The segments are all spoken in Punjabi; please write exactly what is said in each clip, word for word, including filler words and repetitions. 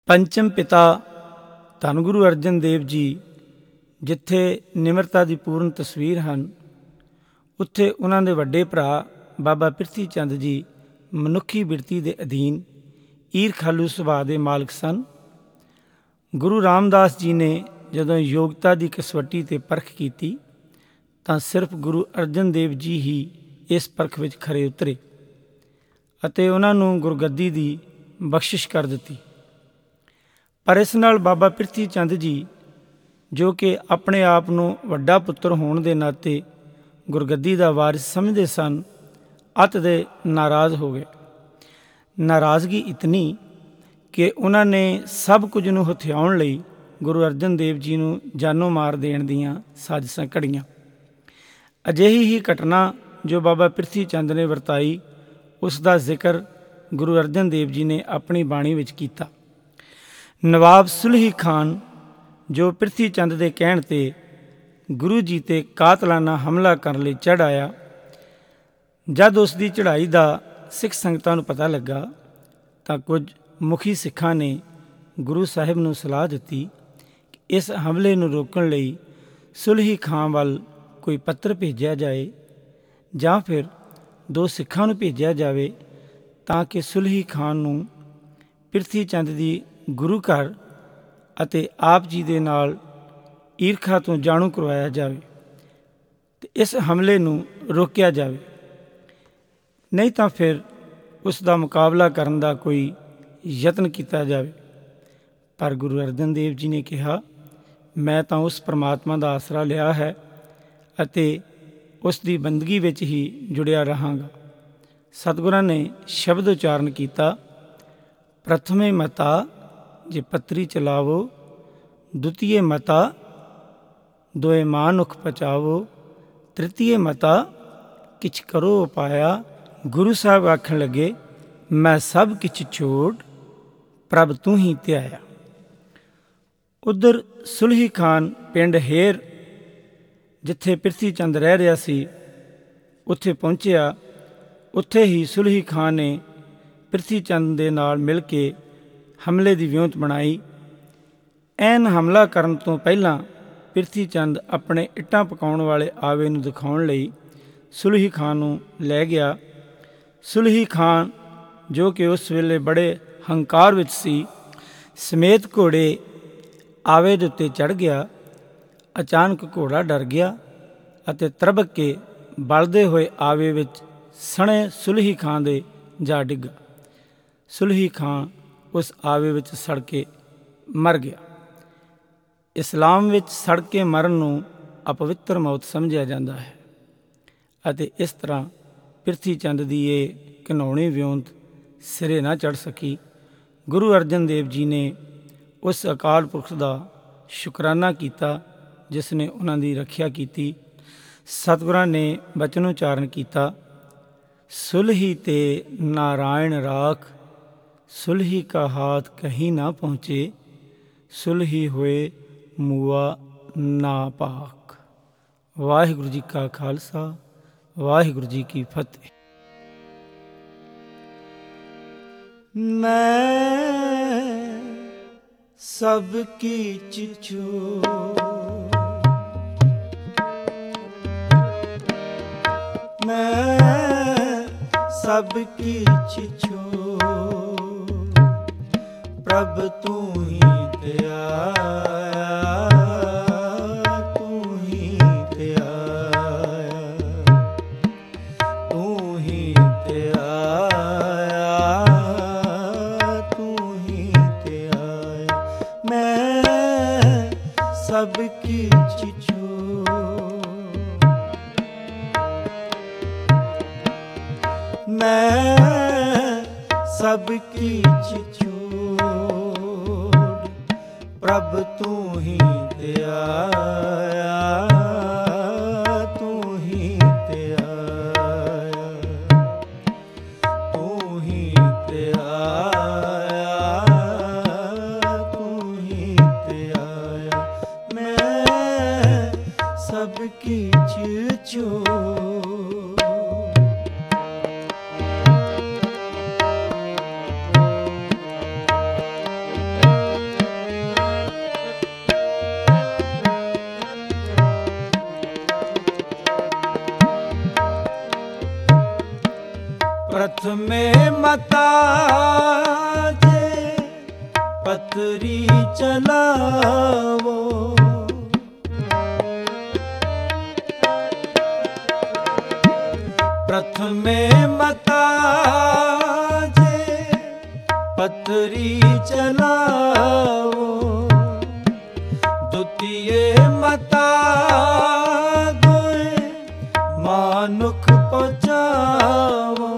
ਪੰਚਮ ਪਿਤਾ ਧੰਨ ਗੁਰੂ ਅਰਜਨ ਦੇਵ ਜੀ ਜਿੱਥੇ ਨਿਮਰਤਾ ਦੀ ਪੂਰਨ ਤਸਵੀਰ ਹਨ, ਉੱਥੇ ਉਹਨਾਂ ਦੇ ਵੱਡੇ ਭਰਾ ਬਾਬਾ ਪ੍ਰਿਥੀ ਚੰਦ ਜੀ ਮਨੁੱਖੀ ਬਿਰਤੀ ਦੇ ਅਧੀਨ ਈਰਖਾਲੂ ਸੁਭਾਅ ਦੇ ਮਾਲਕ ਸਨ। ਗੁਰੂ ਰਾਮਦਾਸ ਜੀ ਨੇ ਜਦੋਂ ਯੋਗਤਾ ਦੀ ਕਸਵੱਟੀ 'ਤੇ ਪਰਖ ਕੀਤੀ ਤਾਂ ਸਿਰਫ ਗੁਰੂ ਅਰਜਨ ਦੇਵ ਜੀ ਹੀ ਇਸ ਪਰਖ ਵਿੱਚ ਖਰੇ ਉਤਰੇ ਅਤੇ ਉਹਨਾਂ ਨੂੰ ਗੁਰਗੱਦੀ ਦੀ ਬਖਸ਼ਿਸ਼ ਕਰ ਦਿੱਤੀ। ਪਰ ਇਸ ਨਾਲ ਬਾਬਾ ਪ੍ਰਿਥੀ ਚੰਦ ਜੀ, ਜੋ ਕਿ ਆਪਣੇ ਆਪ ਨੂੰ ਵੱਡਾ ਪੁੱਤਰ ਹੋਣ ਦੇ ਨਾਤੇ ਗੁਰਗੱਦੀ ਦਾ ਵਾਰਿਸ ਸਮਝਦੇ ਸਨ, ਅਤ ਦੇ ਨਾਰਾਜ਼ ਹੋ ਗਏ। ਨਾਰਾਜ਼ਗੀ ਇਤਨੀ ਕਿ ਉਹਨਾਂ ਨੇ ਸਭ ਕੁਝ ਨੂੰ ਹਥਿਆਉਣ ਲਈ ਗੁਰੂ ਅਰਜਨ ਦੇਵ ਜੀ ਨੂੰ ਜਾਨੋਂ ਮਾਰ ਦੇਣ ਦੀਆਂ ਸਾਜ਼ਿਸ਼ਾਂ ਘੜੀਆਂ। ਅਜਿਹੀ ਹੀ ਘਟਨਾ ਜੋ ਬਾਬਾ ਪ੍ਰਿਥੀ ਚੰਦ ਨੇ ਵਰਤਾਈ, ਉਸ ਦਾ ਜ਼ਿਕਰ ਗੁਰੂ ਅਰਜਨ ਦੇਵ ਜੀ ਨੇ ਆਪਣੀ ਬਾਣੀ ਵਿੱਚ ਕੀਤਾ। ਨਵਾਬ ਸੁਲਹੀ ਖਾਨ, ਜੋ ਪ੍ਰਿਥੀ ਚੰਦ ਦੇ ਕਹਿਣ 'ਤੇ ਗੁਰੂ ਜੀ 'ਤੇ ਕਾਤਲਾਨਾ ਹਮਲਾ ਕਰਨ ਲਈ ਚੜ੍ਹ ਆਇਆ, ਜਦ ਉਸ ਦੀ ਚੜ੍ਹਾਈ ਦਾ ਸਿੱਖ ਸੰਗਤਾਂ ਨੂੰ ਪਤਾ ਲੱਗਾ ਤਾਂ ਕੁਝ ਮੁਖੀ ਸਿੱਖਾਂ ਨੇ ਗੁਰੂ ਸਾਹਿਬ ਨੂੰ ਸਲਾਹ ਦਿੱਤੀ ਕਿ ਇਸ ਹਮਲੇ ਨੂੰ ਰੋਕਣ ਲਈ ਸੁਲਹੀ ਖਾਂ ਵੱਲ ਕੋਈ ਪੱਤਰ ਭੇਜਿਆ ਜਾਏ ਜਾਂ ਫਿਰ ਦੋ ਸਿੱਖਾਂ ਨੂੰ ਭੇਜਿਆ ਜਾਵੇ ਤਾਂ ਕਿ ਸੁਲਹੀ ਖਾਨ ਨੂੰ ਪ੍ਰਿਥੀ ਚੰਦ ਦੀ ਗੁਰੂ ਘਰ ਅਤੇ ਆਪ ਜੀ ਦੇ ਨਾਲ ਈਰਖਾ ਤੋਂ ਜਾਣੂ ਕਰਵਾਇਆ ਜਾਵੇ ਅਤੇ ਇਸ ਹਮਲੇ ਨੂੰ ਰੋਕਿਆ ਜਾਵੇ, ਨਹੀਂ ਤਾਂ ਫਿਰ ਉਸ ਦਾ ਮੁਕਾਬਲਾ ਕਰਨ ਦਾ ਕੋਈ ਯਤਨ ਕੀਤਾ ਜਾਵੇ। ਪਰ ਗੁਰੂ ਅਰਜਨ ਦੇਵ ਜੀ ਨੇ ਕਿਹਾ, ਮੈਂ ਤਾਂ ਉਸ ਪਰਮਾਤਮਾ ਦਾ ਆਸਰਾ ਲਿਆ ਹੈ ਅਤੇ ਉਸ ਦੀ ਬੰਦਗੀ ਵਿੱਚ ਹੀ ਜੁੜਿਆ ਰਹਾਂਗਾ। ਸਤਿਗੁਰਾਂ ਨੇ ਸ਼ਬਦ ਉਚਾਰਨ ਕੀਤਾ, ਪ੍ਰਥਮੇ ਮਤਾ ਜੇ ਪੱਤਰੀ ਚਲਾਵੋ, ਦੁਤੀਏ ਮਤਾ ਦੋਏ ਮਾਨੁਖ ਪਚਾਵੋ, ਤ੍ਰਿਤੀਏ ਮਤਾ ਕਿਛ ਕਰੋ ਉਪਾਇਆ। ਗੁਰੂ ਸਾਹਿਬ ਆਖਣ ਲੱਗੇ, ਮੈਂ ਸਭ ਕਿਛ ਛੋੜ ਪ੍ਰਭ ਤੂੰ ਹੀ ਧਿਆਇਆ। ਉੱਧਰ ਸੁਲਹੀ ਖਾਨ ਪਿੰਡ ਹੇਰ, ਜਿੱਥੇ ਪ੍ਰਿਥੀ ਚੰਦ ਰਹਿ ਰਿਹਾ ਸੀ, ਉੱਥੇ ਪਹੁੰਚਿਆ। ਉੱਥੇ ਹੀ ਸੁਲਹੀ ਖਾਨ ਨੇ ਪ੍ਰਿਥੀ ਚੰਦ ਦੇ ਨਾਲ ਮਿਲ ਕੇ ਹਮਲੇ ਦੀ ਵਿਉਂਤ ਬਣਾਈ। ਐਨ ਹਮਲਾ ਕਰਨ ਤੋਂ ਪਹਿਲਾਂ ਪ੍ਰਿਥੀ ਚੰਦ ਆਪਣੇ ਇੱਟਾਂ ਪਕਾਉਣ ਵਾਲੇ ਆਵੇ ਨੂੰ ਦਿਖਾਉਣ ਲਈ ਸੁਲਹੀ ਖਾਨ ਨੂੰ ਲੈ ਗਿਆ। ਸੁਲਹੀ ਖਾਨ, ਜੋ ਕਿ ਉਸ ਵੇਲੇ ਬੜੇ ਹੰਕਾਰ ਵਿੱਚ ਸੀ, ਸਮੇਤ ਘੋੜੇ ਆਵੇ ਦੇ ਉੱਤੇ ਚੜ੍ਹ ਗਿਆ। ਅਚਾਨਕ ਘੋੜਾ ਡਰ ਗਿਆ ਅਤੇ ਤਰਬਕ ਕੇ ਬਲਦੇ ਹੋਏ ਆਵੇ ਵਿੱਚ ਸਣੇ ਸੁਲਹੀ ਖਾਂ ਦੇ ਜਾ ਡਿੱਗਾ। ਸੁਲਹੀ ਖਾਂ ਉਸ ਆਵੇ ਵਿੱਚ ਸੜ ਕੇ ਮਰ ਗਿਆ। ਇਸਲਾਮ ਵਿੱਚ ਸੜ ਕੇ ਮਰਨ ਨੂੰ ਅਪਵਿੱਤਰ ਮੌਤ ਸਮਝਿਆ ਜਾਂਦਾ ਹੈ ਅਤੇ ਇਸ ਤਰ੍ਹਾਂ ਪ੍ਰਿਥੀ ਚੰਦ ਦੀ ਇਹ ਘਿਨਾਉਣੀ ਵਿਉਂਤ ਸਿਰੇ ਨਾ ਚੜ੍ਹ ਸਕੀ। ਗੁਰੂ ਅਰਜਨ ਦੇਵ ਜੀ ਨੇ ਉਸ ਅਕਾਲ ਪੁਰਖ ਦਾ ਸ਼ੁਕਰਾਨਾ ਕੀਤਾ ਜਿਸ ਨੇ ਉਹਨਾਂ ਦੀ ਰੱਖਿਆ ਕੀਤੀ। ਸਤਿਗੁਰਾਂ ਨੇ ਬਚਨ ਉਚਾਰਨ ਕੀਤਾ, ਸੁਲਹੀ ਤੇ ਨਾਰਾਇਣ ਰਾਖ, ਸੁਲਹੀ ਕਾ ਹਾਥ ਕਹੀਂ ਨਾ ਪਹੁੰਚੇ, ਸੁਲਹੀ ਹੋਏ ਮੂਆ ਨਾ ਪਾਕ। ਵਾਹਿਗੁਰੂ ਜੀ ਕਾ ਖਾਲਸਾ, ਵਾਹਿਗੁਰੂ ਜੀ ਕੀ ਫਤਿਹ। ਮੈਂ ਸਭ ਕੀਚ ਛੋੜ, ਮੈਂ ਸਭ ਕੀਚ ਛੋੜ ਪ੍ਰਭ ਤੂੰ ਹੀ ਧਿਆਇਆ, ਤੂੰ ਹੀ ਧਿਆਇਆ, ਤੂੰ ਹੀ ਧਿਆਇਆ, ਤੂੰ ਹੀ ਧਿਆਇਆ। ਮੈਂ ਸਭ ਕੀਚ ਛੋੜ, ਮੈਂ ਸਭ ਕੀਚ ਛੋੜ ਪ੍ਰਭ ਤੂੰ ਹੀ ਧਿਆਇਆ, ਤੂੰ ਹੀ ਧਿਆਇਆ, ਤੂੰ ਹੀ ਧਿਆਇਆ, ਤੂੰ ਹੀ ਧਿਆਇਆ। ਮੈਂ ਸਭ ਕੀਚ ਛੋੜ। प्रथमे मता जे पतरी चलावो, प्रथमे मता जे पतरी चलावो, द्वितीये मता दोए मानुख पहुँचावो।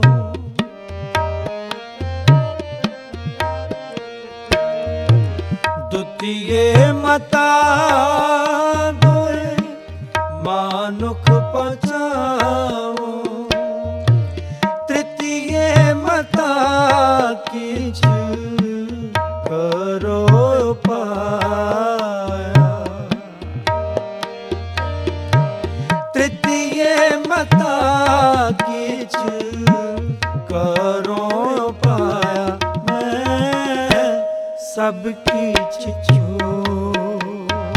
द्वितीये मता दोए मानुख पहुँचावो, तृतीये मता किछ करो पाया, तृतीये मता किछ करो पाया, मैं सब किछ छोड़,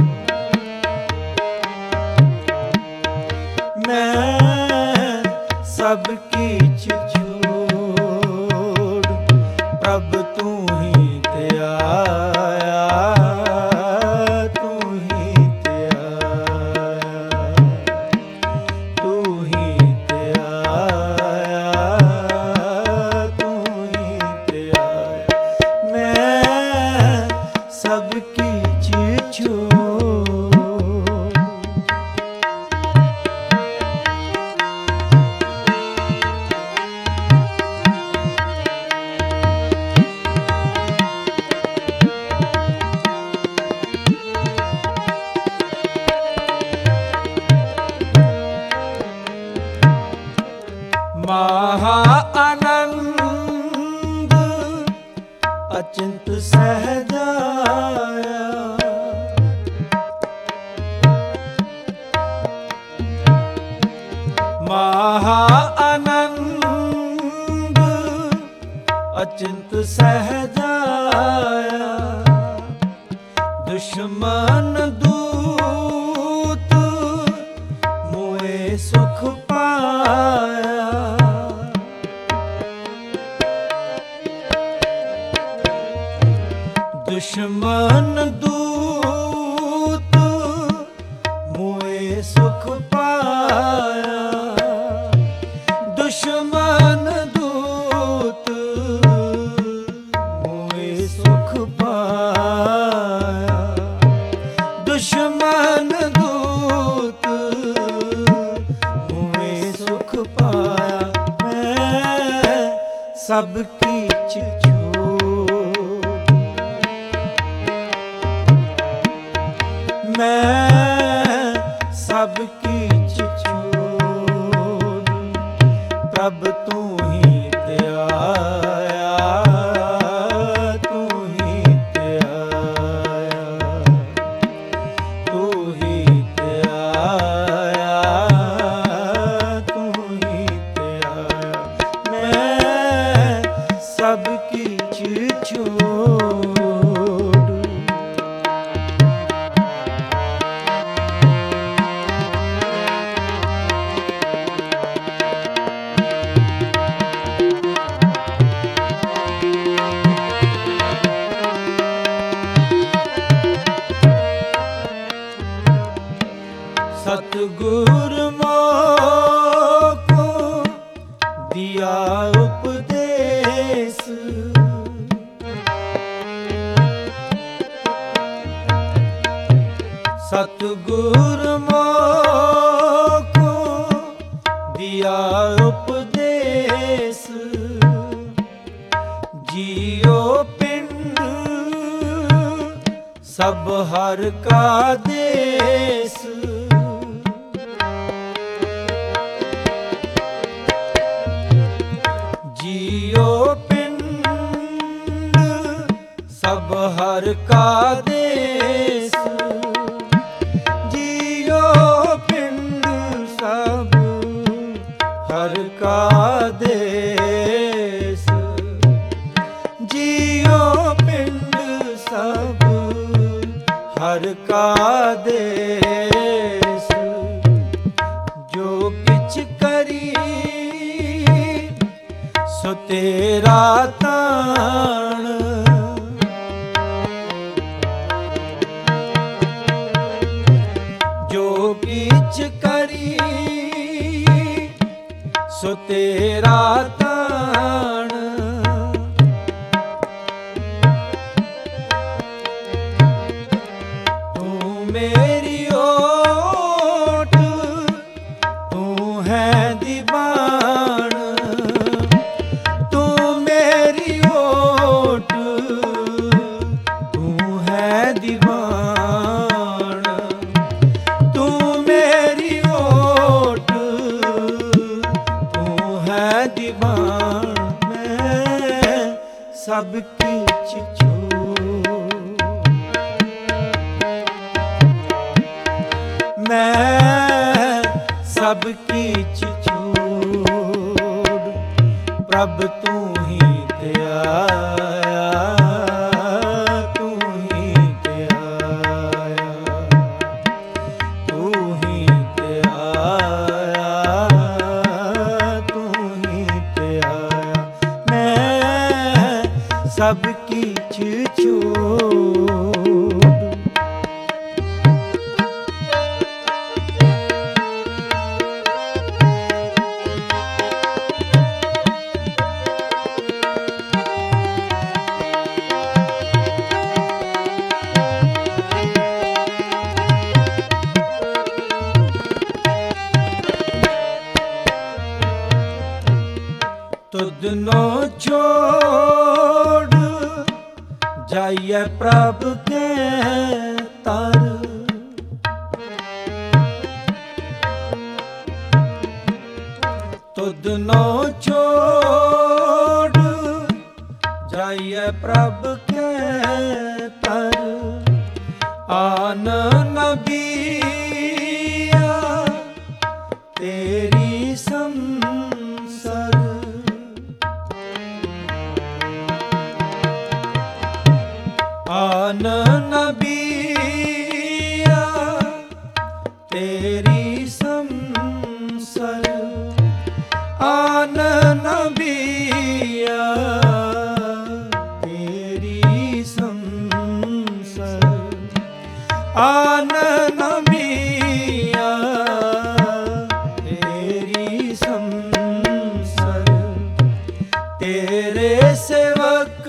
मैं सब किछ छोड़, प्रभ तू ही ते आया, तू ही ते आया, तू ही ते आया, तू ही ते आया, मैं सब किछ छोड़। महा आनंद अचिंत सहजाया, महा आनंद अचिंत सहजाया, दुश्मन दूत मोए सुख पाया, दुश्मन दूत मोए सुख पाया, दुश्मन दूत मोए सुख पाया, दुश्मन दूत मोए सुख पाया, मैं सब किछ छोड़, मैं सब किछ छोड़, प्रभ तू ही ते आया, तू ही ते आया, तू ही ते आया, तू ही ते आया, मैं सब किछ छोड़। सतगुर मोको दिया उपदेश, सतगुर मोको दिया उपदेश, जियो पिंड सब हर का देश, जियो पिंड सब हर का देश, जियो पिंड सब हर का देश, जियो पिंड सब हर का देश, जो किछ करी ਤੇਰਾ ਤਾਣ। ਜੋ ਕਿਛ ਕਰੀ ਸੋ ਤੇਰਾ ਤਾਣ। ਤੂੰ ਮੇਰੀ ਓਟ ਤੂੰ ਹੈ ਦੀਵਾਨ। ਤੂੰ ਮੇਰੀ ਓਟ ਤੂੰ ਹੈ ਦੀਵਾਨ। ਤੂੰ ਮੇਰੀ ਓਟ ਤੂੰ ਹੈ ਦੀਵਾਨ। ਮੈਂ ਸਭ ਕਿਛ ਛੋੜ, ਮੈਂ ਸਭ ਕਿਛ ਛੋੜ। ਪ੍ਰਭ ਤੂੰ ਹੀ ਤੇ ਆਇਆ, ਤੂੰ ਹੀ ਤੇ ਆਇਆ, ਤੂੰ ਹੀ ਤੇ ਆਇਆ, ਤੂੰ ਹੀ ਤੇ ਆਇਆ। ਮੈਂ ਸਭ ਕਿਛ ਛੋੜ। तुदनो छोड़ जाइए प्रभ के तर। तुदनो छोड़ जाइए प्रभ के तर। आन नबिया तेरी संसर। आन नबिया तेरी संसर। आन नबिया तेरी संसर। आन नबिया तेरी संसर। तेरे सेवक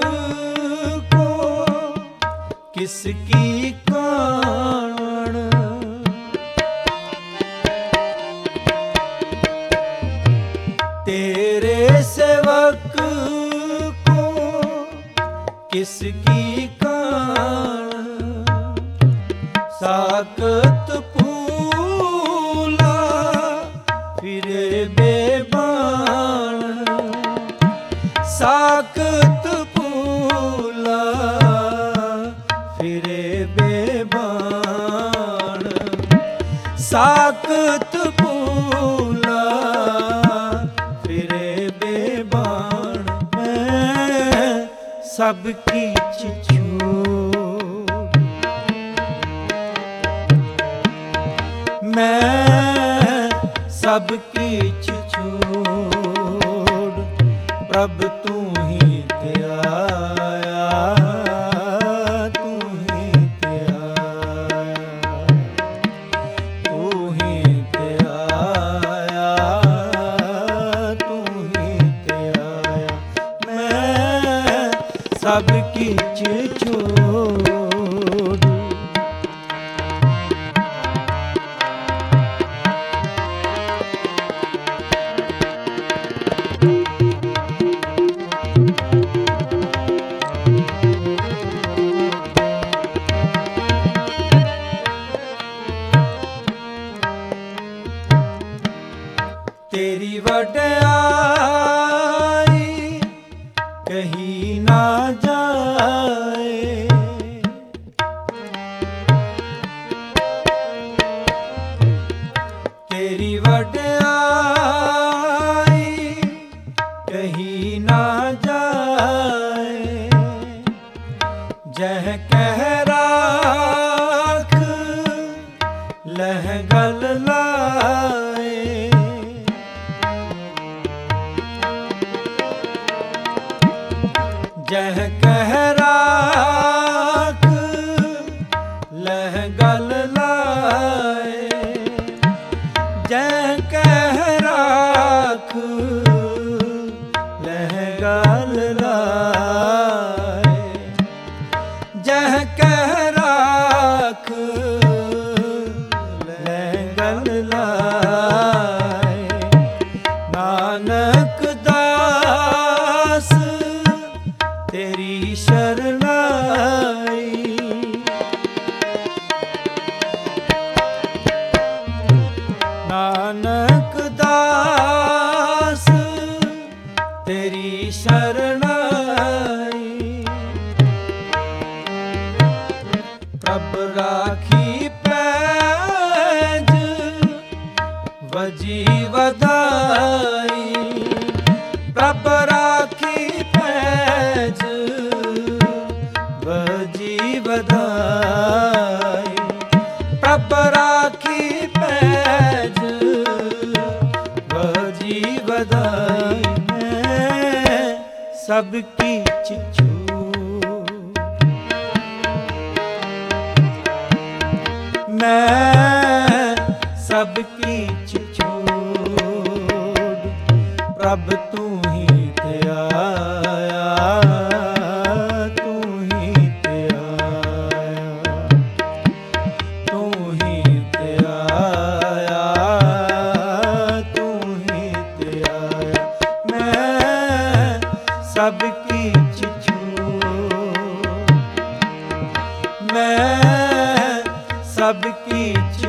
किसकी कान। तेरे सेवक को किसकी कान। साकत फूला फिरे बेबान। साकत फूला फिरे बेबान। साकत फूला फिरे बेबान। मैं सब किछ छोड़, मैं सब किछ छोड़। प्रभ तू ही ते आया, तू ही ते आया, तू ही ते आया, तू ही ते आया। मैं सब किछ छोड़। तेरी वड्याई कहीं ना जाए। तेरी वड्याई कहीं ना जाए। जह कह राख लह गल लाए। जह कह राख ले गल लाए। नानक दास तेरी शरणाई। नानक दास तेरी शरणाई। प्रभ राखी पैज वजी वधाई। प्रभ राखी पैज वजी वधाई। प्रभ राखी पैज वजी वधाई। मैं सबकी चिछू मैं सबकी छिछोड़। प्रभ तू ही ते आया तू ही ते आया तू ही ते आया तू ही ते आया। मैं सबकी छिछोड़ मैं सबकी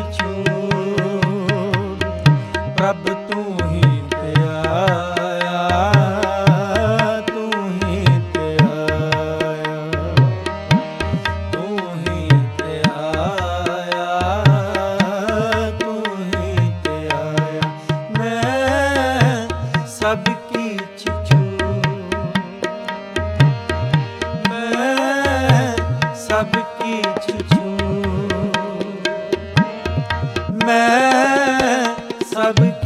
छिछोड़। प्रभ तू ही ते आया तू ही ते आया तू ही ते आया तू ही ते आया। मैं सबकी छिछोड़ मैं सबकी छिछोड़ मैं सब